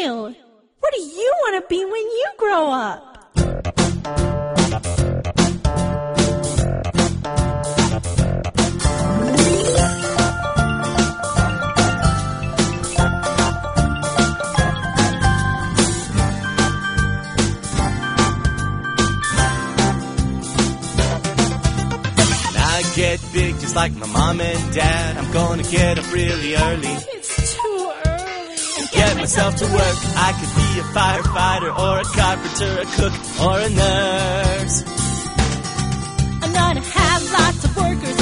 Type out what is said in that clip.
you? What do you want to be when you grow up? Get big just like my mom and dad. I'm gonna get up really early. It's too early. Get myself to work. I could be a firefighter or a carpenter, a cook or a nurse. I'm gonna have lots of workers